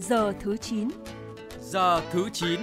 Giờ thứ 9. Giờ thứ 9.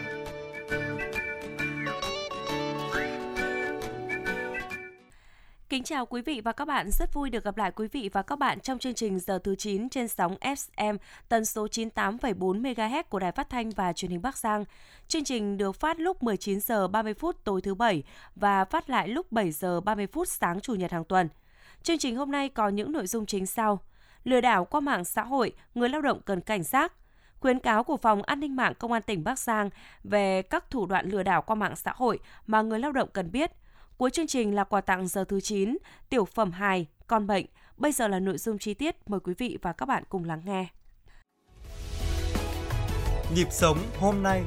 Kính chào quý vị và các bạn, rất vui được gặp lại quý vị và các bạn trong chương trình Giờ thứ 9 trên sóng FM tần số 98,4 MHz của Đài Phát thanh và Truyền hình Bắc Giang. Chương trình được phát lúc 19 giờ 30 phút tối thứ Bảy và phát lại lúc 7 giờ 30 phút sáng Chủ nhật hàng tuần. Chương trình hôm nay có những nội dung chính sau: lừa đảo qua mạng xã hội, người lao động cần cảnh giác; khuyến cáo của Phòng An ninh mạng Công an tỉnh Bắc Giang về các thủ đoạn lừa đảo qua mạng xã hội mà người lao động cần biết. Cuối chương trình là quà tặng Giờ thứ 9, tiểu phẩm hài, con bệnh. Bây giờ là nội dung chi tiết, mời quý vị và các bạn cùng lắng nghe. Nhịp sống hôm nay.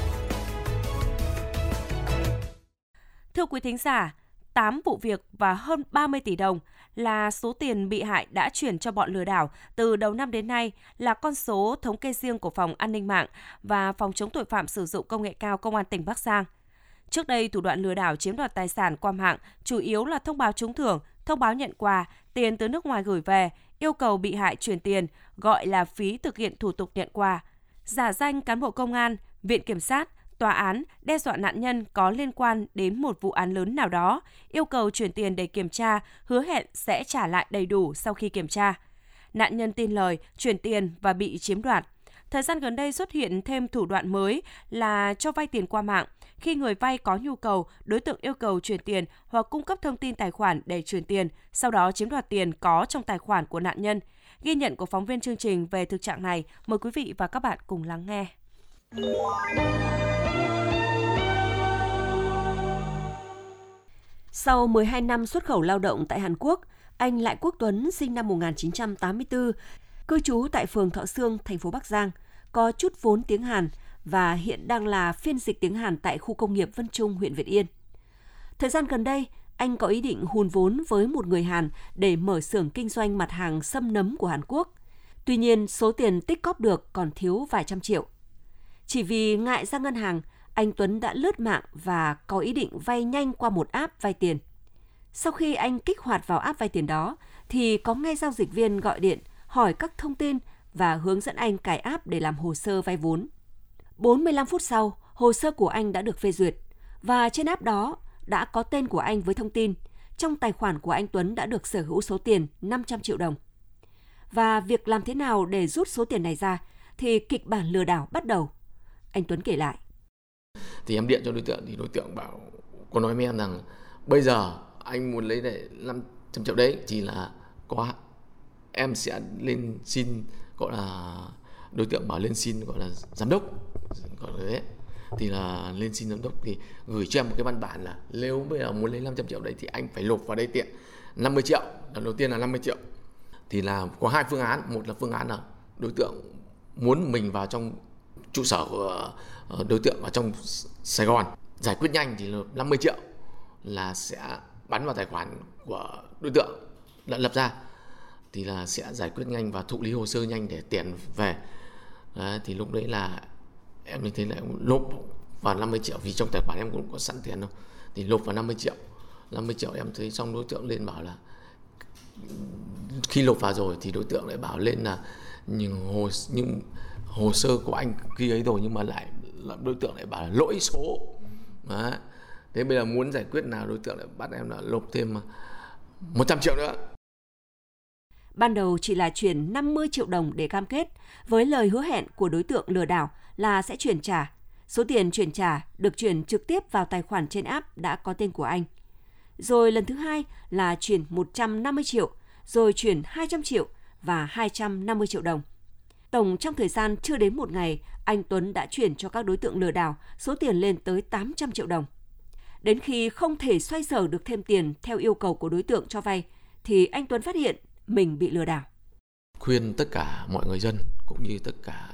Thưa quý thính giả, 8 vụ việc và hơn 30 tỷ đồng là số tiền bị hại đã chuyển cho bọn lừa đảo từ đầu năm đến nay, là con số thống kê riêng của Phòng An ninh mạng và Phòng chống tội phạm sử dụng công nghệ cao Công an tỉnh Bắc Giang. Trước đây, thủ đoạn lừa đảo chiếm đoạt tài sản qua mạng chủ yếu là thông báo trúng thưởng, thông báo nhận quà, tiền từ nước ngoài gửi về, yêu cầu bị hại chuyển tiền, gọi là phí thực hiện thủ tục nhận quà, giả danh cán bộ công an, viện kiểm sát, tòa án, đe dọa nạn nhân có liên quan đến một vụ án lớn nào đó, yêu cầu chuyển tiền để kiểm tra, hứa hẹn sẽ trả lại đầy đủ sau khi kiểm tra. Nạn nhân tin lời, chuyển tiền và bị chiếm đoạt. Thời gian gần đây xuất hiện thêm thủ đoạn mới là cho vay tiền qua mạng. Khi người vay có nhu cầu, đối tượng yêu cầu chuyển tiền hoặc cung cấp thông tin tài khoản để chuyển tiền, sau đó chiếm đoạt tiền có trong tài khoản của nạn nhân. Ghi nhận của phóng viên chương trình về thực trạng này, mời quý vị và các bạn cùng lắng nghe. Sau 12 năm xuất khẩu lao động tại Hàn Quốc, anh Lại Quốc Tuấn sinh năm 1984, cư trú tại phường Thọ Sương, thành phố Bắc Giang, có chút vốn tiếng Hàn và hiện đang là phiên dịch tiếng Hàn tại khu công nghiệp Vân Trung, huyện Việt Yên. Thời gian gần đây, anh có ý định hùn vốn với một người Hàn để mở xưởng kinh doanh mặt hàng sâm nấm của Hàn Quốc. Tuy nhiên, số tiền tích cóp được còn thiếu vài trăm triệu. Chỉ vì ngại ra ngân hàng, anh Tuấn đã lướt mạng và có ý định vay nhanh qua một app vay tiền. Sau khi anh kích hoạt vào app vay tiền đó, thì có ngay giao dịch viên gọi điện hỏi các thông tin và hướng dẫn anh cài app để làm hồ sơ vay vốn. 45 phút sau, hồ sơ của anh đã được phê duyệt và trên app đó đã có tên của anh với thông tin trong tài khoản của anh Tuấn đã được sở hữu số tiền 500 triệu đồng. Và việc làm thế nào để rút số tiền này ra thì kịch bản lừa đảo bắt đầu. Anh Tuấn kể lại. Thì em điện cho đối tượng thì đối tượng bảo, có nói với em rằng bây giờ anh muốn lấy để 500 triệu đấy chỉ là có em sẽ lên xin, gọi là đối tượng bảo lên xin gọi là giám đốc, gọi là thế. Thì là lên xin giám đốc thì gửi cho em một cái văn bản là nếu bây giờ muốn lấy 500 triệu đấy thì anh phải nộp vào đây tiền 50 triệu. Lần đầu tiên là 50 triệu. Thì là có hai phương án. Một là phương án là đối tượng muốn mình vào trong trụ sở của đối tượng ở trong Sài Gòn giải quyết nhanh thì là 50 triệu là sẽ bắn vào tài khoản của đối tượng đã lập ra, thì là sẽ giải quyết nhanh và thụ lý hồ sơ nhanh để tiền về. Đấy, thì lúc đấy là em thấy là nộp vào 50 triệu vì trong tài khoản em cũng có sẵn tiền đâu, thì nộp vào 50 triệu em thấy xong đối tượng lên bảo là khi nộp vào rồi thì đối tượng lại bảo lên là nhưng hồ sơ của anh ghi ấy rồi nhưng mà lại đối tượng lại bảo là lỗi số. Đấy. Thế bây giờ muốn giải quyết nào đối tượng lại bắt em là nộp thêm 100 triệu nữa. Ban đầu chỉ là chuyển 50 triệu đồng để cam kết với lời hứa hẹn của đối tượng lừa đảo là sẽ chuyển trả. Số tiền chuyển trả được chuyển trực tiếp vào tài khoản trên app đã có tên của anh. Rồi lần thứ hai là chuyển 150 triệu, rồi chuyển 200 triệu và 250 triệu đồng. Tổng trong thời gian chưa đến một ngày, anh Tuấn đã chuyển cho các đối tượng lừa đảo số tiền lên tới 800 triệu đồng. Đến khi không thể xoay sở được thêm tiền theo yêu cầu của đối tượng cho vay, thì anh Tuấn phát hiện mình bị lừa đảo. Khuyên tất cả mọi người dân cũng như tất cả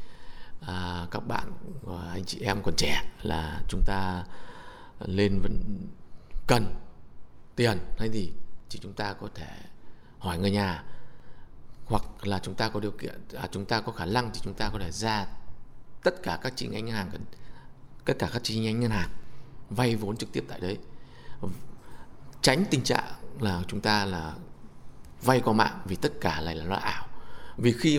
các bạn và anh chị em còn trẻ là chúng ta lên vẫn cần tiền hay gì thì chúng ta có thể hỏi người nhà, hoặc là chúng ta có điều kiện, chúng ta có khả năng thì chúng ta có thể ra tất cả các chi nhánh ngân hàng, tất cả các chi nhánh ngân hàng vay vốn trực tiếp tại đấy, tránh tình trạng là chúng ta là vay qua mạng, vì tất cả này là nó ảo. Vì khi mà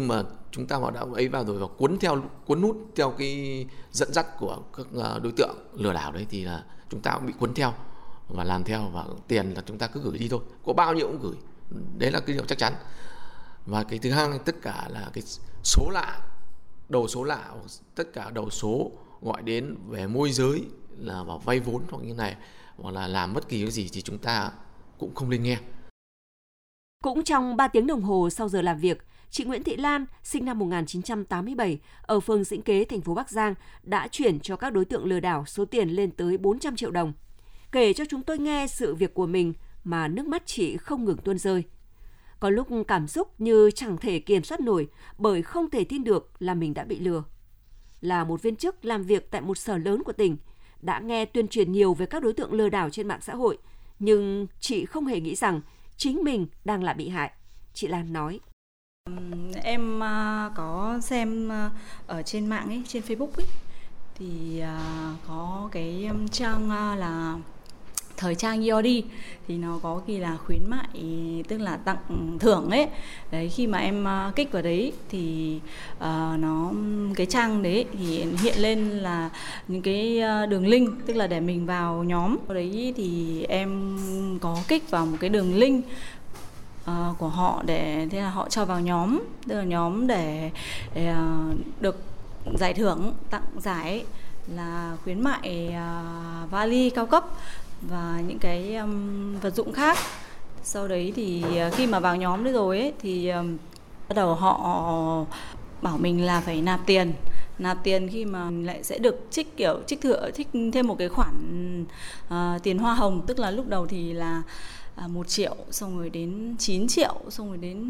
chúng ta đã ấy vào rồi và cuốn hút theo cái dẫn dắt của các đối tượng lừa đảo đấy, thì là chúng ta cũng bị cuốn theo và làm theo, và tiền là chúng ta cứ gửi đi thôi, có bao nhiêu cũng gửi, đấy là cái điều chắc chắn. Và cái thứ hai, tất cả là cái số lạ, đầu số lạ, tất cả đầu số gọi đến về môi giới là vào vay vốn hoặc như này, hoặc là làm bất kỳ cái gì thì chúng ta cũng không nên nghe. Cũng trong 3 tiếng đồng hồ sau giờ làm việc, chị Nguyễn Thị Lan, sinh năm 1987, ở phường Dĩnh Kế, thành phố Bắc Giang, đã chuyển cho các đối tượng lừa đảo số tiền lên tới 400 triệu đồng. Kể cho chúng tôi nghe sự việc của mình mà nước mắt chị không ngừng tuôn rơi. Có lúc cảm xúc như chẳng thể kiểm soát nổi bởi không thể tin được là mình đã bị lừa. Là một viên chức làm việc tại một sở lớn của tỉnh, đã nghe tuyên truyền nhiều về các đối tượng lừa đảo trên mạng xã hội, nhưng chị không hề nghĩ rằng chính mình đang là bị hại. Chị Lan nói. Em có xem ở trên mạng ấy, trên Facebook ấy, thì có cái trang là thời trang Yodi, thì nó có ghi là khuyến mại, tức là tặng thưởng ấy. Đấy, khi mà em kích vào đấy thì cái trang đấy thì hiện lên là những cái đường link, tức là để mình vào nhóm. Ở đấy thì em có kích vào một cái đường link của họ, để thế là họ cho vào nhóm, tức là nhóm để được giải thưởng, tặng giải là khuyến mại vali cao cấp và những cái vật dụng khác. Sau đấy thì khi mà vào nhóm đấy rồi ấy, thì bắt đầu họ bảo mình là phải nạp tiền khi mà lại sẽ được trích thêm một cái khoản tiền hoa hồng, tức là lúc đầu thì là 1 triệu, xong rồi đến 9 triệu, xong rồi đến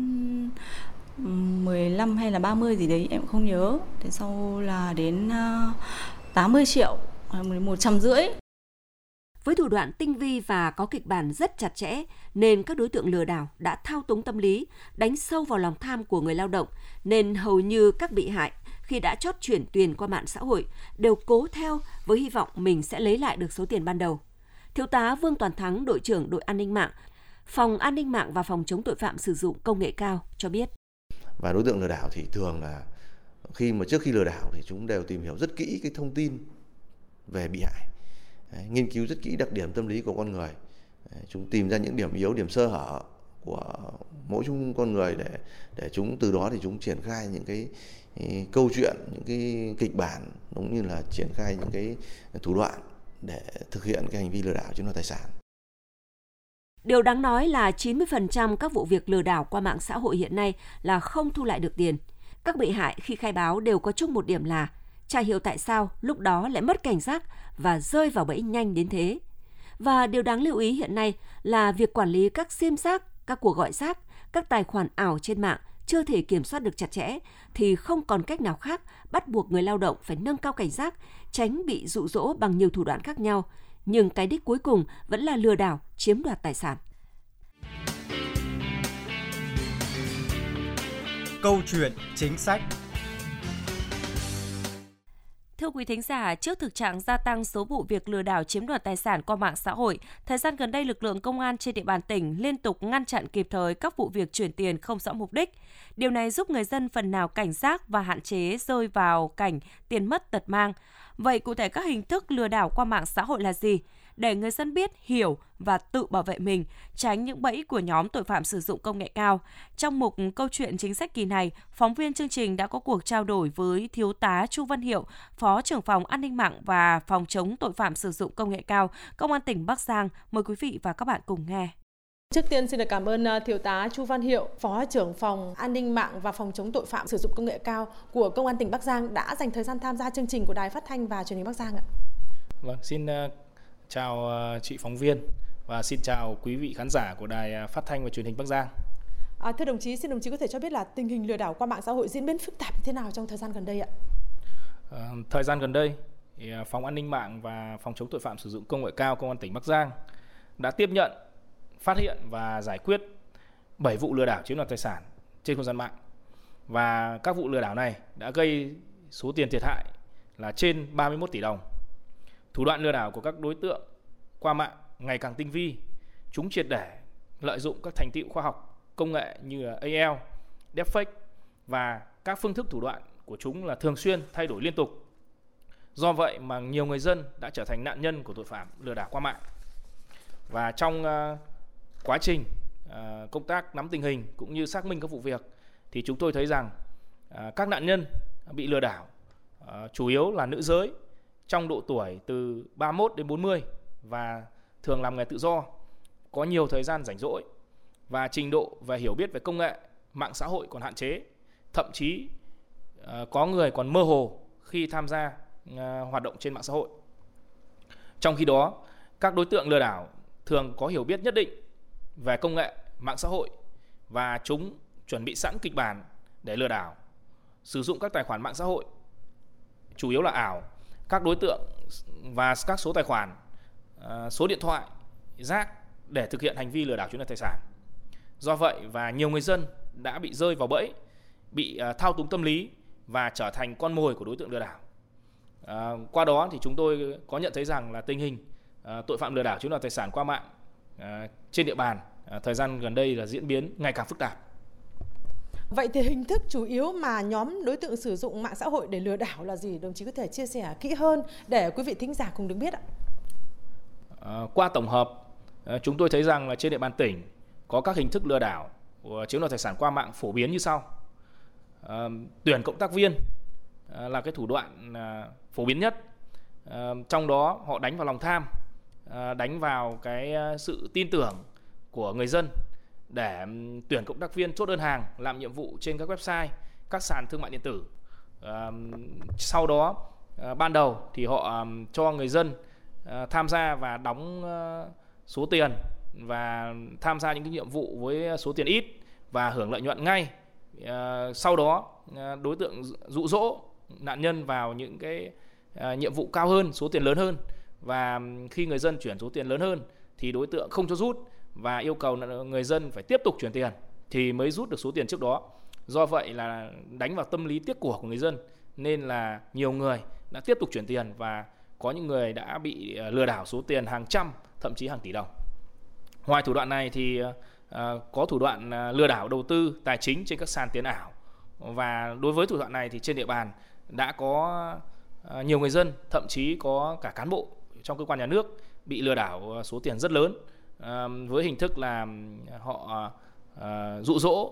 15 hay là 30 gì đấy em không nhớ. Thế sau là đến 80 triệu, 150. Với thủ đoạn tinh vi và có kịch bản rất chặt chẽ, nên các đối tượng lừa đảo đã thao túng tâm lý, đánh sâu vào lòng tham của người lao động, nên hầu như các bị hại khi đã chót chuyển tiền qua mạng xã hội đều cố theo với hy vọng mình sẽ lấy lại được số tiền ban đầu. Thiếu tá Vương Toàn Thắng, đội trưởng đội an ninh mạng, Phòng An ninh mạng và Phòng chống tội phạm sử dụng công nghệ cao cho biết. Và đối tượng lừa đảo thì thường là trước khi lừa đảo thì chúng đều tìm hiểu rất kỹ cái thông tin về bị hại. Nghiên cứu rất kỹ đặc điểm tâm lý của con người. Chúng tìm ra những điểm yếu, điểm sơ hở của mỗi con người để chúng từ đó thì chúng triển khai những cái câu chuyện, những cái kịch bản, cũng như là triển khai những cái thủ đoạn để thực hiện cái hành vi lừa đảo chiếm đoạt tài sản. Điều đáng nói là 90% các vụ việc lừa đảo qua mạng xã hội hiện nay là không thu lại được tiền. Các bị hại khi khai báo đều có chung một điểm là chả hiểu tại sao lúc đó lại mất cảnh giác và rơi vào bẫy nhanh đến thế. Và điều đáng lưu ý hiện nay là việc quản lý các sim rác, các cuộc gọi rác, các tài khoản ảo trên mạng chưa thể kiểm soát được chặt chẽ thì không còn cách nào khác bắt buộc người lao động phải nâng cao cảnh giác, tránh bị dụ dỗ bằng nhiều thủ đoạn khác nhau. Nhưng cái đích cuối cùng vẫn là lừa đảo, chiếm đoạt tài sản. Câu chuyện chính sách. Thưa quý thính giả, trước thực trạng gia tăng số vụ việc lừa đảo chiếm đoạt tài sản qua mạng xã hội, thời gian gần đây lực lượng công an trên địa bàn tỉnh liên tục ngăn chặn kịp thời các vụ việc chuyển tiền không rõ mục đích. Điều này giúp người dân phần nào cảnh giác và hạn chế rơi vào cảnh tiền mất tật mang. Vậy cụ thể các hình thức lừa đảo qua mạng xã hội là gì? Để người dân biết, hiểu và tự bảo vệ mình, tránh những bẫy của nhóm tội phạm sử dụng công nghệ cao. Trong mục Câu chuyện chính sách kỳ này, phóng viên chương trình đã có cuộc trao đổi với Thiếu tá Chu Văn Hiệu, Phó trưởng phòng An ninh mạng và Phòng chống tội phạm sử dụng công nghệ cao, Công an tỉnh Bắc Giang. Mời quý vị và các bạn cùng nghe. Trước tiên xin được cảm ơn Thiếu tá Chu Văn Hiệu, Phó trưởng phòng An ninh mạng và Phòng chống tội phạm sử dụng công nghệ cao của Công an tỉnh Bắc Giang đã dành thời gian tham gia chương trình của Đài Phát thanh và Truyền hình Bắc Giang ạ. Vâng, xin chào chị phóng viên và xin chào quý vị khán giả của Đài Phát thanh và Truyền hình Bắc Giang. Thưa đồng chí, xin đồng chí có thể cho biết là tình hình lừa đảo qua mạng xã hội diễn biến phức tạp như thế nào trong thời gian gần đây ạ? Thời gian gần đây, Phòng An ninh mạng và Phòng chống tội phạm sử dụng công nghệ cao Công an tỉnh Bắc Giang đã tiếp nhận, phát hiện và giải quyết 7 vụ lừa đảo chiếm đoạt tài sản trên không gian mạng. Và các vụ lừa đảo này đã gây số tiền thiệt hại là trên 31 tỷ đồng. Thủ đoạn lừa đảo của các đối tượng qua mạng ngày càng tinh vi. Chúng triệt để lợi dụng các thành tựu khoa học, công nghệ như AI, deepfake và các phương thức thủ đoạn của chúng là thường xuyên thay đổi liên tục. Do vậy mà nhiều người dân đã trở thành nạn nhân của tội phạm lừa đảo qua mạng. Và trong quá trình công tác nắm tình hình cũng như xác minh các vụ việc thì chúng tôi thấy rằng các nạn nhân bị lừa đảo chủ yếu là nữ giới trong độ tuổi từ 31 đến 40 và thường làm nghề tự do, có nhiều thời gian rảnh rỗi và trình độ về hiểu biết về công nghệ, mạng xã hội còn hạn chế. Thậm chí có người còn mơ hồ khi tham gia hoạt động trên mạng xã hội. Trong khi đó, các đối tượng lừa đảo thường có hiểu biết nhất định về công nghệ, mạng xã hội và chúng chuẩn bị sẵn kịch bản để lừa đảo, sử dụng các tài khoản mạng xã hội, chủ yếu là ảo, các đối tượng và các số tài khoản, số điện thoại rác để thực hiện hành vi lừa đảo chiếm đoạt tài sản. Do vậy và nhiều người dân đã bị rơi vào bẫy, bị thao túng tâm lý và trở thành con mồi của đối tượng lừa đảo. Qua đó thì chúng tôi có nhận thấy rằng là tình hình tội phạm lừa đảo chiếm đoạt tài sản qua mạng trên địa bàn thời gian gần đây là diễn biến ngày càng phức tạp. Vậy thì hình thức chủ yếu mà nhóm đối tượng sử dụng mạng xã hội để lừa đảo là gì? Đồng chí có thể chia sẻ kỹ hơn để quý vị thính giả cùng được biết ạ. Qua tổng hợp, chúng tôi thấy rằng là trên địa bàn tỉnh có các hình thức lừa đảo chiếm đoạt tài sản qua mạng phổ biến như sau. Tuyển cộng tác viên là cái thủ đoạn phổ biến nhất. Trong đó họ đánh vào lòng tham, đánh vào cái sự tin tưởng của người dân để tuyển cộng tác viên chốt đơn hàng, làm nhiệm vụ trên các website, các sàn thương mại điện tử. Sau đó ban đầu thì họ cho người dân tham gia và đóng số tiền và tham gia những cái nhiệm vụ với số tiền ít và hưởng lợi nhuận ngay. Sau đó đối tượng dụ dỗ nạn nhân vào những cái nhiệm vụ cao hơn, số tiền lớn hơn, và khi người dân chuyển số tiền lớn hơn thì đối tượng không cho rút và yêu cầu người dân phải tiếp tục chuyển tiền thì mới rút được số tiền trước đó. Do vậy là đánh vào tâm lý tiếc của người dân nên là nhiều người đã tiếp tục chuyển tiền và có những người đã bị lừa đảo số tiền hàng trăm, thậm chí hàng tỷ đồng. Ngoài thủ đoạn này thì có thủ đoạn lừa đảo đầu tư tài chính trên các sàn tiền ảo, và đối với thủ đoạn này thì trên địa bàn đã có nhiều người dân, thậm chí có cả cán bộ trong cơ quan nhà nước bị lừa đảo số tiền rất lớn với hình thức là họ dụ dỗ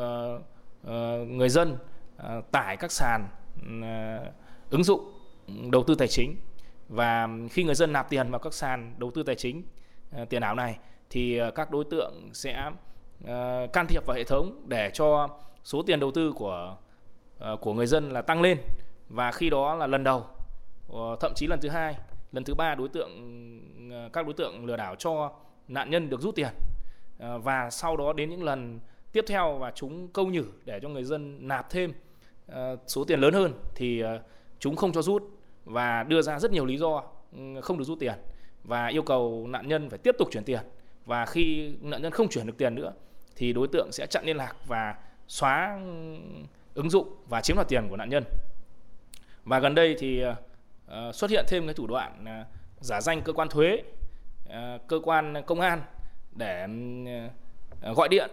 người dân tải các sàn ứng dụng đầu tư tài chính, và khi người dân nạp tiền vào các sàn đầu tư tài chính tiền ảo này thì các đối tượng sẽ can thiệp vào hệ thống để cho số tiền đầu tư của người dân là tăng lên, và khi đó là lần đầu, thậm chí lần thứ hai, lần thứ ba các đối tượng lừa đảo cho nạn nhân được rút tiền, và sau đó đến những lần tiếp theo và chúng câu nhử để cho người dân nạp thêm số tiền lớn hơn thì chúng không cho rút và đưa ra rất nhiều lý do không được rút tiền và yêu cầu nạn nhân phải tiếp tục chuyển tiền, và khi nạn nhân không chuyển được tiền nữa thì đối tượng sẽ chặn liên lạc và xóa ứng dụng và chiếm đoạt tiền của nạn nhân. Và gần đây thì xuất hiện thêm cái thủ đoạn giả danh cơ quan thuế, cơ quan công an để gọi điện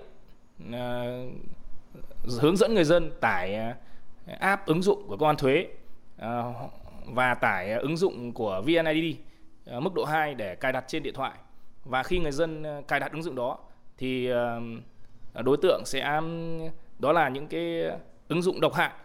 hướng dẫn người dân tải app ứng dụng của cơ quan thuế và tải ứng dụng của VNID mức độ 2 để cài đặt trên điện thoại. Và khi người dân cài đặt ứng dụng đó thì đối tượng sẽ, đó là những cái ứng dụng độc hại,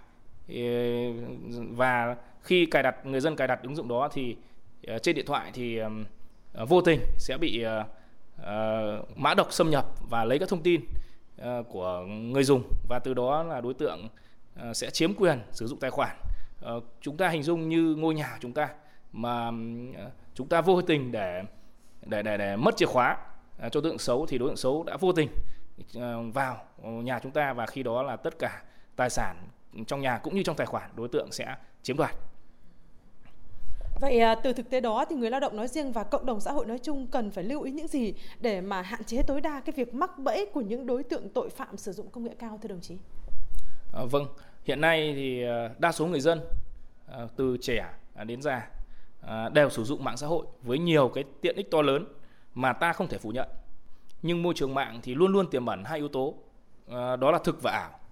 và khi người dân cài đặt ứng dụng đó thì trên điện thoại thì vô tình sẽ bị mã độc xâm nhập và lấy các thông tin của người dùng, và từ đó là đối tượng sẽ chiếm quyền sử dụng tài khoản. Chúng ta hình dung như ngôi nhà của chúng ta mà chúng ta vô tình để mất chìa khóa cho đối tượng xấu, thì đối tượng xấu đã vô tình vào nhà chúng ta, và khi đó là tất cả tài sản trong nhà cũng như trong tài khoản đối tượng sẽ chiếm đoạt. Vậy từ thực tế đó thì người lao động nói riêng và cộng đồng xã hội nói chung cần phải lưu ý những gì để mà hạn chế tối đa cái việc mắc bẫy của những đối tượng tội phạm sử dụng công nghệ cao, thưa đồng chí? Vâng, hiện nay thì đa số người dân từ trẻ đến già đều sử dụng mạng xã hội với nhiều cái tiện ích to lớn mà ta không thể phủ nhận. Nhưng môi trường mạng thì luôn luôn tiềm ẩn hai yếu tố, đó là thực và ảo.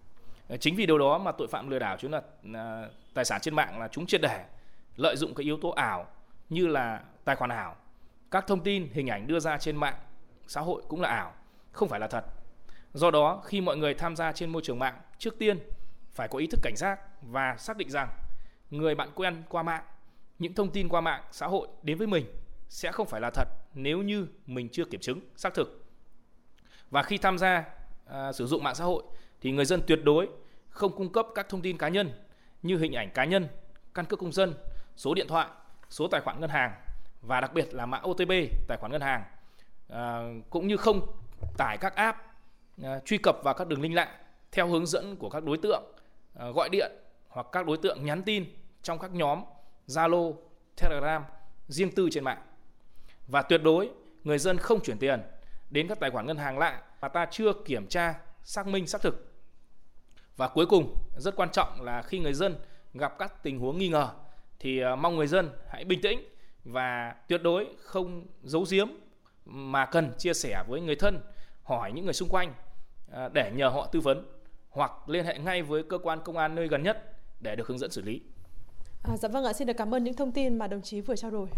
Chính vì điều đó mà tội phạm lừa đảo chiếm đoạt tài sản trên mạng là chúng triệt để lợi dụng cái yếu tố ảo như là tài khoản ảo, các thông tin, hình ảnh đưa ra trên mạng xã hội cũng là ảo, không phải là thật. Do đó, khi mọi người tham gia trên môi trường mạng, trước tiên phải có ý thức cảnh giác và xác định rằng người bạn quen qua mạng, những thông tin qua mạng xã hội đến với mình sẽ không phải là thật nếu như mình chưa kiểm chứng xác thực. Và khi tham gia sử dụng mạng xã hội thì người dân tuyệt đối không cung cấp các thông tin cá nhân như hình ảnh cá nhân, căn cước công dân, số điện thoại, số tài khoản ngân hàng và đặc biệt là mã OTP tài khoản ngân hàng, cũng như không tải các app truy cập vào các đường link lạ theo hướng dẫn của các đối tượng gọi điện hoặc các đối tượng nhắn tin trong các nhóm Zalo, Telegram riêng tư trên mạng. Và tuyệt đối người dân không chuyển tiền đến các tài khoản ngân hàng lạ mà ta chưa kiểm tra, xác minh, xác thực. Và cuối cùng, rất quan trọng là khi người dân gặp các tình huống nghi ngờ thì mong người dân hãy bình tĩnh và tuyệt đối không giấu giếm mà cần chia sẻ với người thân, hỏi những người xung quanh để nhờ họ tư vấn hoặc liên hệ ngay với cơ quan công an nơi gần nhất để được hướng dẫn xử lý. Dạ vâng ạ, xin được cảm ơn những thông tin mà đồng chí vừa trao đổi.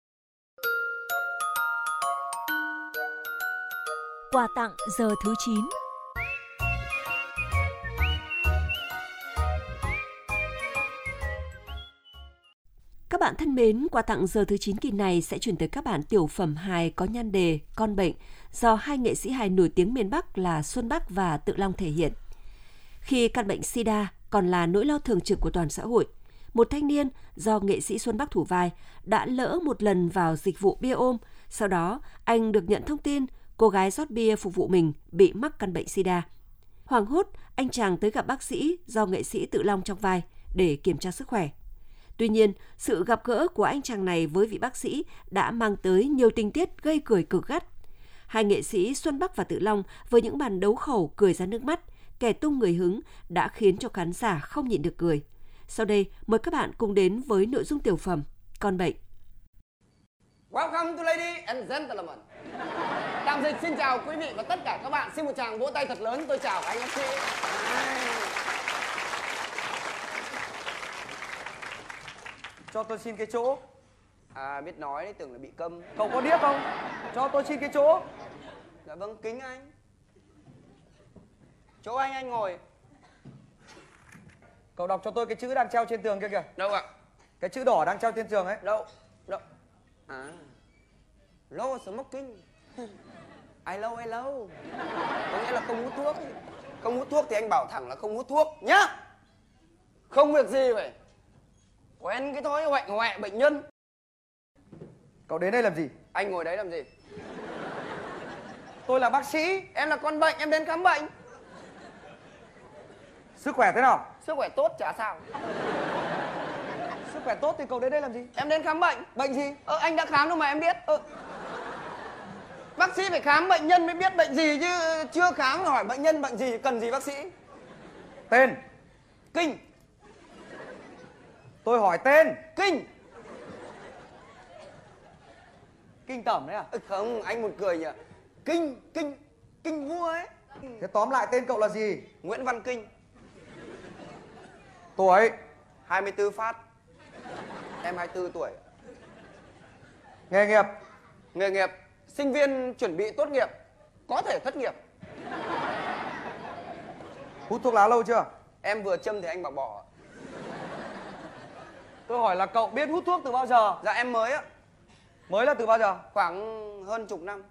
Quà tặng giờ thứ 9. Các bạn thân mến, quà tặng giờ thứ 9 kỳ này sẽ chuyển tới các bạn tiểu phẩm hài có nhan đề Con bệnh do hai nghệ sĩ hài nổi tiếng miền Bắc là Xuân Bắc và Tự Long thể hiện. Khi căn bệnh SIDA còn là nỗi lo thường trực của toàn xã hội, một thanh niên do nghệ sĩ Xuân Bắc thủ vai đã lỡ một lần vào dịch vụ bia ôm. Sau đó, anh được nhận thông tin cô gái rót bia phục vụ mình bị mắc căn bệnh SIDA. Hoảng hốt, anh chàng tới gặp bác sĩ do nghệ sĩ Tự Long trong vai để kiểm tra sức khỏe. Tuy nhiên, sự gặp gỡ của anh chàng này với vị bác sĩ đã mang tới nhiều tình tiết gây cười cực gắt. Hai nghệ sĩ Xuân Bắc và Tự Long với những màn đấu khẩu cười ra nước mắt, kẻ tung người hứng đã khiến cho khán giả không nhịn được cười. Sau đây, mời các bạn cùng đến với nội dung tiểu phẩm Con bệnh. Welcome to ladies and gentlemen. Tạm dịch xin chào quý vị và tất cả các bạn. Xin một tràng vỗ tay thật lớn. Tôi chào anh MC. Cho tôi xin cái chỗ. Biết nói đấy, tưởng là bị câm. Cậu có điếc không? Cho tôi xin cái chỗ. Dạ vâng, kính anh. Chỗ anh ngồi. Cậu đọc cho tôi cái chữ đang treo trên tường kia kìa. Đâu ạ? Cái chữ đỏ đang treo trên tường ấy. Đâu? No smoking. I love. Có nghĩa là không hút thuốc. Không hút thuốc thì anh bảo thẳng là không hút thuốc nhá. Không việc gì vậy. Quen cái thói hoạnh hoẹ bệnh nhân. Cậu đến đây làm gì? Anh ngồi đấy làm gì? Tôi là bác sĩ. Em là con bệnh, em đến khám bệnh. Sức khỏe thế nào? Sức khỏe tốt chả sao. Sức khỏe tốt thì cậu đến đây làm gì? Em đến khám bệnh. Bệnh gì? Anh đã khám đâu mà em biết. Bác sĩ phải khám bệnh nhân mới biết bệnh gì chứ chưa khám hỏi bệnh nhân bệnh gì cần gì bác sĩ. Tên? Kinh. Tôi hỏi tên. Kinh. Kinh Tởm đấy à? Không, anh một cười nhỉ. Kinh vua ấy. Thế tóm lại tên cậu là gì? Nguyễn Văn Kinh. Tuổi? 24 phát. Em 24 tuổi. Nghề nghiệp? Nghề nghiệp sinh viên chuẩn bị tốt nghiệp, có thể thất nghiệp. Hút thuốc lá lâu chưa? Em vừa châm thì anh bảo bỏ. Tôi hỏi là cậu biết hút thuốc từ bao giờ? Dạ em mới á. Mới là từ bao giờ? Khoảng hơn chục năm.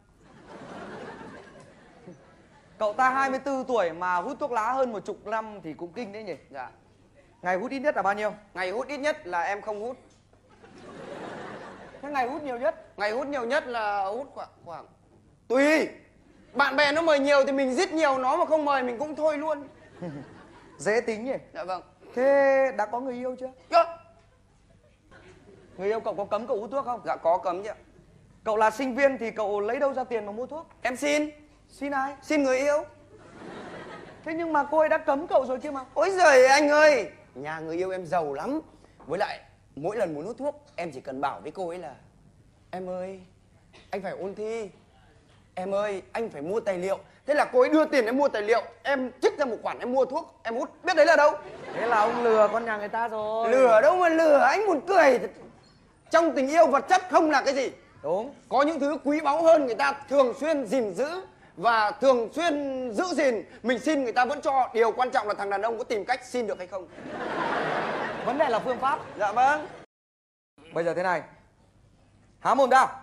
Cậu ta 24 tuổi mà hút thuốc lá hơn 10 năm thì cũng kinh đấy nhỉ? Dạ. Ngày hút ít nhất là bao nhiêu? Ngày hút ít nhất là em không hút. Thế ngày hút nhiều nhất? Ngày hút nhiều nhất là hút khoảng tùy. Bạn bè nó mời nhiều thì mình giết nhiều, nó mà không mời mình cũng thôi luôn. Dễ tính nhỉ? Dạ vâng. Thế đã có người yêu chưa? Chưa. Người yêu cậu có cấm cậu hút thuốc không? Dạ có cấm chứ ạ. Cậu là sinh viên thì cậu lấy đâu ra tiền mà mua thuốc? Em xin. Xin ai? Xin người yêu. Thế nhưng mà cô ấy đã cấm cậu rồi kia mà. Ôi giời anh ơi, nhà người yêu em giàu lắm. Với lại mỗi lần muốn hút thuốc em chỉ cần bảo với cô ấy là em ơi, anh phải ôn thi. Em ơi, anh phải mua tài liệu. Thế là cô ấy đưa tiền em mua tài liệu, em trích ra một khoản em mua thuốc, em hút. Biết đấy là đâu? Thế là ông lừa con nhà người ta rồi. Lừa đâu mà lừa, anh buồn cười. Trong tình yêu vật chất không là cái gì. Đúng. Có những thứ quý báu hơn người ta thường xuyên gìn giữ và thường xuyên giữ gìn. Mình xin người ta vẫn cho. Điều quan trọng là thằng đàn ông có tìm cách xin được hay không. Vấn đề là phương pháp. Dạ vâng. Bây giờ thế này, há mồm ra.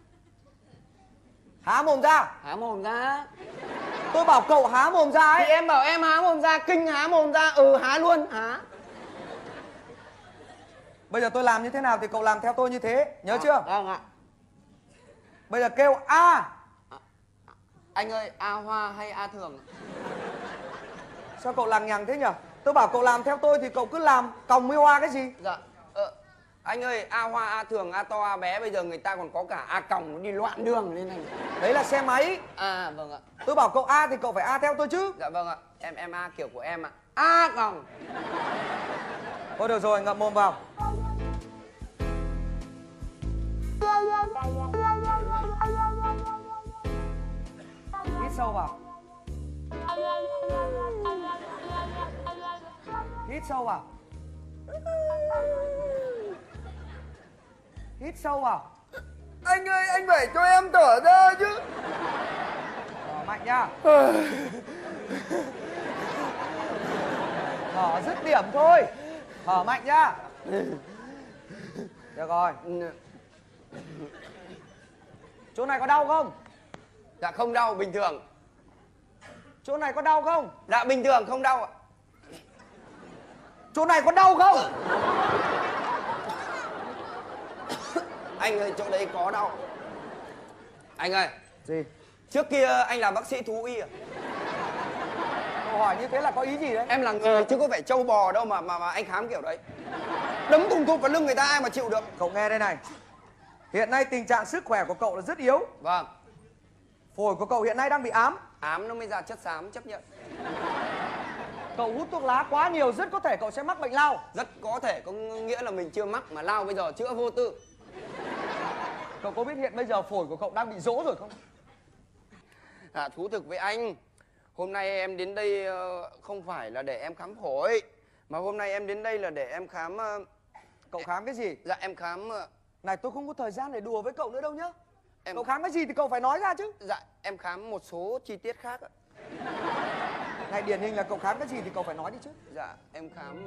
Há mồm ra. Há mồm ra. Tôi bảo cậu há mồm ra ấy. Thì em bảo em há mồm ra, kinh há mồm ra. Ừ, há luôn, há. Bây giờ tôi làm như thế nào thì cậu làm theo tôi như thế, nhớ chưa? Vâng ạ. Bây giờ kêu A. Anh ơi, A Hoa hay A Thường? Sao cậu lằng nhằng thế nhỉ? Tôi bảo cậu làm theo tôi thì cậu cứ làm, còng với hoa cái gì? Dạ. Anh ơi, A Hoa, A Thường, A To, A Bé, bây giờ người ta còn có cả A Còng, nó đi loạn đường lên này. Đấy là xe máy. À, vâng ạ. Tôi bảo cậu A thì cậu phải A theo tôi chứ. Dạ vâng ạ. Em A kiểu của em ạ. A Còng. Thôi được rồi, ngậm mồm vào. Hít sâu vào. Hít sâu vào. Hít sâu vào. Anh ơi, anh phải cho em thở ra chứ. Thở mạnh nha. Thở dứt điểm thôi. Thở mạnh nhá. Được rồi. Chỗ này có đau không? Dạ không đau, bình thường. Chỗ này có đau không? Dạ bình thường, không đau ạ. Chỗ này có đau không? Anh ơi, chỗ đấy có đau. Anh ơi. Gì? Trước kia anh là bác sĩ thú y à? Cậu hỏi như thế là có ý gì đấy? Em là nghề chứ có phải trâu bò đâu mà anh khám kiểu đấy. Đấm thùng thụp vào lưng người ta ai mà chịu được. Cậu nghe đây này. Hiện nay tình trạng sức khỏe của cậu là rất yếu. Vâng. Phổi của cậu hiện nay đang bị ám. Ám nó mới ra chất xám, chấp nhận. Cậu hút thuốc lá quá nhiều, rất có thể cậu sẽ mắc bệnh lao. Rất có thể, có nghĩa là mình chưa mắc mà lao bây giờ chữa vô tư. Cậu có biết hiện bây giờ phổi của cậu đang bị rỗ rồi không? Thú thực với anh, hôm nay em đến đây không phải là để em khám phổi, mà hôm nay em đến đây là để em khám... Cậu khám cái gì? Dạ em khám... Này tôi không có thời gian để đùa với cậu nữa đâu nhá. Cậu khám cái gì thì cậu phải nói ra chứ. Dạ em khám một số chi tiết khác ạ. Này điển hình là cậu khám cái gì thì cậu phải nói đi chứ. Dạ em khám...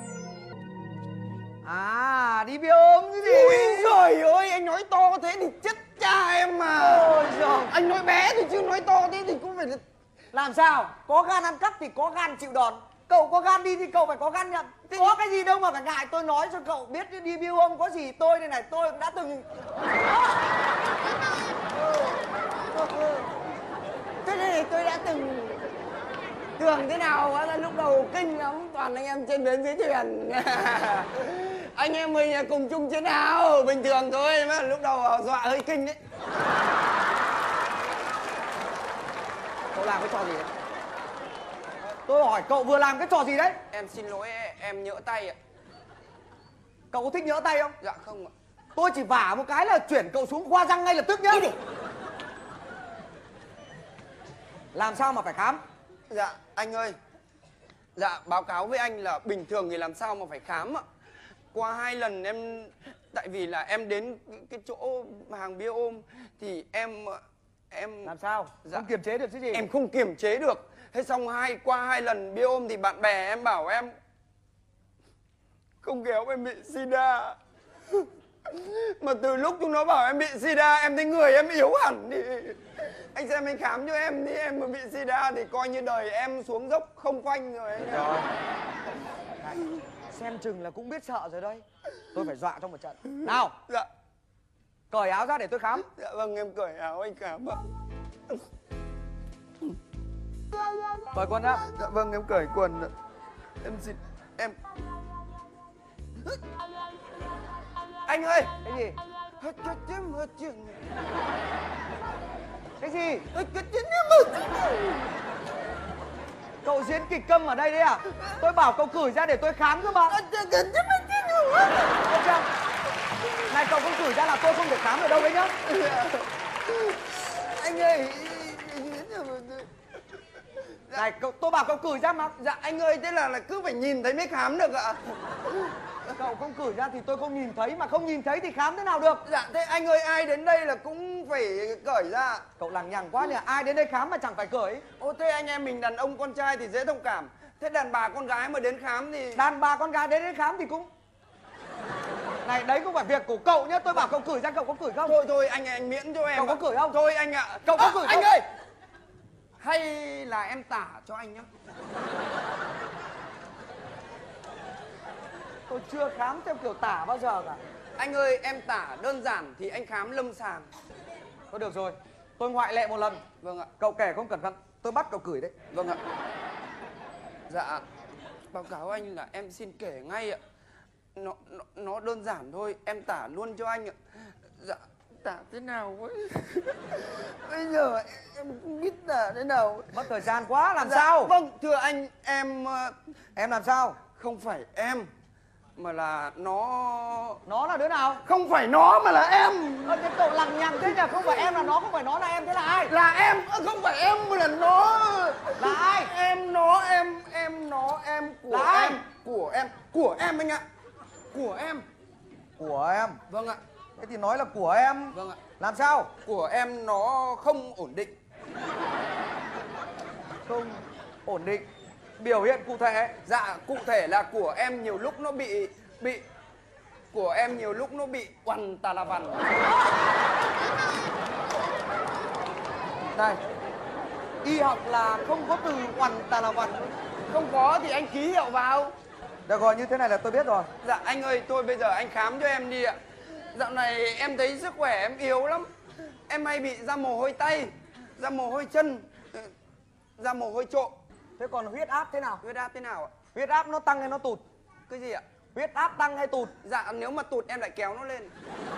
À, đi bia ôm cái gì? Ui giời ơi, anh nói to thế thì chết cha em mà. Ôi giời. Anh nói bé thì chứ nói to thế thì cũng phải... Làm sao? Có gan ăn cắp thì có gan chịu đòn. Cậu có gan đi thì cậu phải có gan nhận. Có cái gì đâu mà phải ngại, tôi nói cho cậu biết đi bia ôm có gì. Tôi đây này, tôi cũng đã từng... Thế này tôi đã từng... Tưởng thế nào á, lúc đầu kinh lắm, toàn anh em trên bến dưới thuyền. Anh em mình cùng chung chiến hào, bình thường thôi, mà lúc đầu dọa hơi kinh đấy. Cậu làm cái trò gì đấy? Tôi hỏi cậu vừa làm cái trò gì đấy? Em xin lỗi, em nhỡ tay ạ. Cậu có thích nhỡ tay không? Dạ không ạ. Tôi chỉ vả một cái là chuyển cậu xuống khoa răng ngay lập tức nhá. Làm sao mà phải khám? Dạ anh ơi. Dạ báo cáo với anh là bình thường thì làm sao mà phải khám ạ. Qua 2 lần em... Tại vì là em đến cái chỗ hàng bia ôm thì em... Làm sao? Dạ. Không kiềm chế được chứ gì? Em không kiềm chế được. Thế xong qua 2 lần bia ôm thì bạn bè em bảo em không khéo em bị sida. Mà từ lúc chúng nó bảo em bị sida em thấy người em yếu hẳn đi. Anh xem anh khám cho em đi, em mà bị sida thì coi như đời em xuống dốc không phanh rồi anh. Rồi. Này, xem chừng là cũng biết sợ rồi đây. Tôi phải dọa trong một trận. Nào. Dạ. Cởi áo ra để tôi khám. Dạ vâng, em cởi áo anh khám ạ. Cởi quần ra. Dạ vâng, em cởi quần. Em xin... Em... Anh ơi! Cái gì? Cái gì? Cậu diễn kịch câm ở đây đấy à? Tôi bảo cậu cởi ra để tôi khám cơ mà. Này cậu không cởi ra là tôi không thể khám ở đâu đấy nhá. Anh ơi. Này, tôi bảo cậu cởi ra mà. Dạ anh ơi, thế là cứ phải nhìn thấy mới khám được ạ. Cậu không cởi ra thì tôi không nhìn thấy, mà không nhìn thấy thì khám thế nào được. Dạ thế anh ơi, ai đến đây là cũng phải cởi ra. Cậu lằng nhằng quá nhỉ, ai đến đây khám mà chẳng phải cởi. Ô thế anh em mình đàn ông con trai thì dễ thông cảm. Thế đàn bà con gái mà đến khám thì... Đàn bà con gái đến khám thì cũng... Này đấy không phải việc của cậu nhá, tôi bảo cậu cởi ra, cậu có cởi không? Thôi anh miễn cho em. Cậu có cởi không? Thôi anh ạ. Cậu có cởi không? Anh ơi! Hay là em tả cho anh nhá. Tôi chưa khám theo kiểu tả bao giờ cả. Anh ơi, em tả đơn giản thì anh khám lâm sàng. Thôi được rồi, tôi ngoại lệ một lần. Vâng ạ. Cậu kể không cẩn thận, tôi bắt cậu cởi đấy. Vâng ạ. Dạ, báo cáo anh là em xin kể ngay ạ. Nó đơn giản thôi, em tả luôn cho anh ạ. Dạ, tả thế nào ấy. Bây giờ em không biết tả thế nào. Mất thời gian quá, làm sao? Vâng, thưa anh, em làm sao? Không phải em, mà là nó... Nó là đứa nào? Không phải nó mà là em. Thế cậu lằng nhằng thế nhỉ? Không phải em là nó, không phải nó là em, thế là ai? Là em, không phải em mà là nó. Là ai? Em, nó, em, nó, em, của là ai? Em, của em anh ạ. Của em. Của em? Vâng ạ. Thế thì nói là của em. Vâng ạ. Làm sao? Của em nó không ổn định. Không ổn định. Biểu hiện cụ thể. Dạ, cụ thể là của em nhiều lúc nó bị của em nhiều lúc nó bị oằn tà là vằn. Này, y học là không có từ oằn tà là vằn. Không có thì anh ký hiệu vào. Được rồi, như thế này là tôi biết rồi. Dạ anh ơi, thôi bây giờ anh khám cho em đi ạ. Dạo này em thấy sức khỏe em yếu lắm. Em hay bị ra mồ hôi tay, ra mồ hôi chân, ra mồ hôi trộm. Thế còn huyết áp thế nào? Huyết áp thế nào ạ? Huyết áp nó tăng hay nó tụt? Cái gì ạ? Huyết áp tăng hay tụt? Dạ nếu mà tụt em lại kéo nó lên.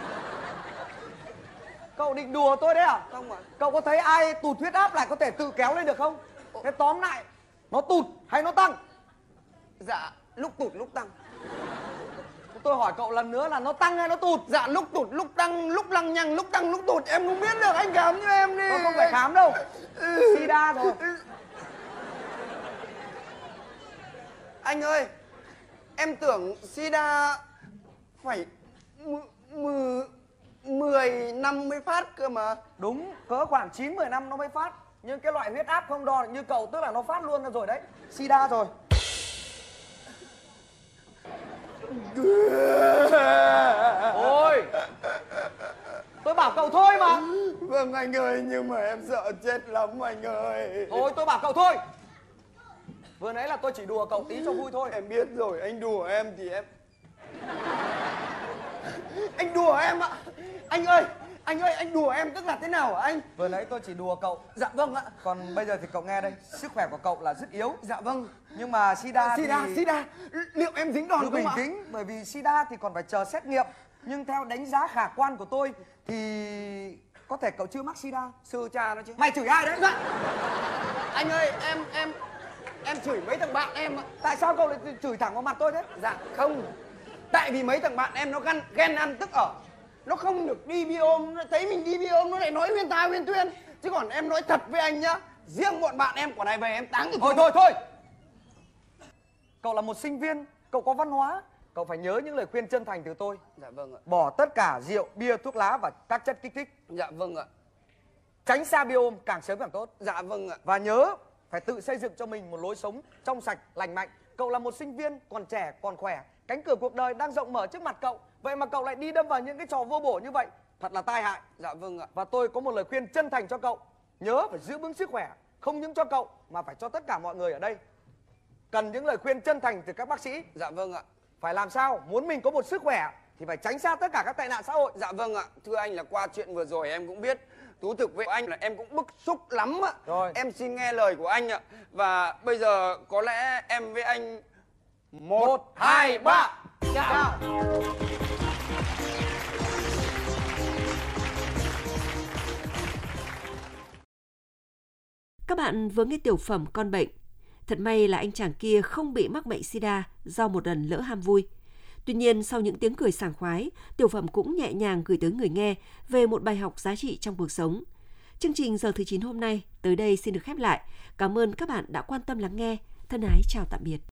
Cậu định đùa tôi đấy à? Không ạ. Cậu có thấy ai tụt huyết áp lại có thể tự kéo lên được không? Thế tóm lại, nó tụt hay nó tăng? Dạ lúc tụt lúc tăng. Tôi hỏi cậu lần nữa là nó tăng hay nó tụt? Dạ lúc tụt lúc tăng, lúc lằng nhằng, lúc tăng lúc tụt. Em không biết được, anh khám cho em đi. Tôi không phải khám đâu. Sida rồi. Anh ơi, em tưởng sida phải 10 năm mới phát cơ mà. Đúng, cỡ khoảng 9-10 năm nó mới phát. Nhưng cái loại huyết áp không đo như cậu tức là nó phát luôn rồi đấy. Sida rồi. Thôi, tôi bảo cậu thôi mà. Vâng anh ơi, nhưng mà em sợ chết lắm anh ơi. Thôi tôi bảo cậu thôi. Vừa nãy là tôi chỉ đùa cậu tí cho vui thôi. Em biết rồi, anh đùa em thì em... Anh đùa em ạ. Anh ơi, anh đùa em tức là thế nào hả anh? Vừa nãy tôi chỉ đùa cậu. Dạ vâng ạ. Còn bây giờ thì cậu nghe đây, sức khỏe của cậu là rất yếu. Dạ vâng. Nhưng mà sida liệu em dính đòn không ạ? Bình tĩnh, bởi vì sida thì còn phải chờ xét nghiệm. Nhưng theo đánh giá khả quan của tôi thì có thể cậu chưa mắc sida. Sư cha nó chứ. Mày chửi ai đấy? Dạ. Anh ơi, em chửi mấy thằng bạn em ạ. Tại sao cậu lại chửi thẳng vào mặt tôi thế? Dạ không. Tại vì mấy thằng bạn em nó ghen ăn tức ở. Nó không được đi bia ôm, nó thấy mình đi bia ôm nó lại nói huyên thai huyên tuyên. Chứ còn em nói thật với anh nhá, riêng bọn bạn em của này về em táng. Thôi. Cậu là một sinh viên, cậu có văn hóa, cậu phải nhớ những lời khuyên chân thành từ tôi. Dạ vâng ạ. Bỏ tất cả rượu, bia, thuốc lá và các chất kích thích. Dạ vâng ạ. Tránh xa bia ôm càng sớm càng tốt. Dạ vâng ạ. Và nhớ phải tự xây dựng cho mình một lối sống trong sạch, lành mạnh. Cậu là một sinh viên, còn trẻ, còn khỏe. Cánh cửa cuộc đời đang rộng mở trước mặt cậu. Vậy mà cậu lại đi đâm vào những cái trò vô bổ như vậy. Thật là tai hại. Dạ vâng ạ. Và tôi có một lời khuyên chân thành cho cậu. Nhớ phải giữ vững sức khỏe. Không những cho cậu mà phải cho tất cả mọi người ở đây. Cần những lời khuyên chân thành từ các bác sĩ. Dạ vâng ạ. Phải làm sao? Muốn mình có một sức khỏe thì phải tránh xa tất cả các tệ nạn xã hội. Dạ vâng ạ. Thưa anh là qua chuyện vừa rồi em cũng biết. Thú thực với anh là em cũng bức xúc lắm ạ. Rồi. Em xin nghe lời của anh ạ. Và bây giờ có lẽ em với anh 1, 2, 3 chào. Các bạn vừa nghe tiểu phẩm Con bệnh. Thật may là anh chàng kia không bị mắc bệnh sida do một lần lỡ ham vui. Tuy nhiên, sau những tiếng cười sảng khoái, tiểu phẩm cũng nhẹ nhàng gửi tới người nghe về một bài học giá trị trong cuộc sống. Chương trình Giờ thứ 9 hôm nay tới đây xin được khép lại. Cảm ơn các bạn đã quan tâm lắng nghe. Thân ái chào tạm biệt.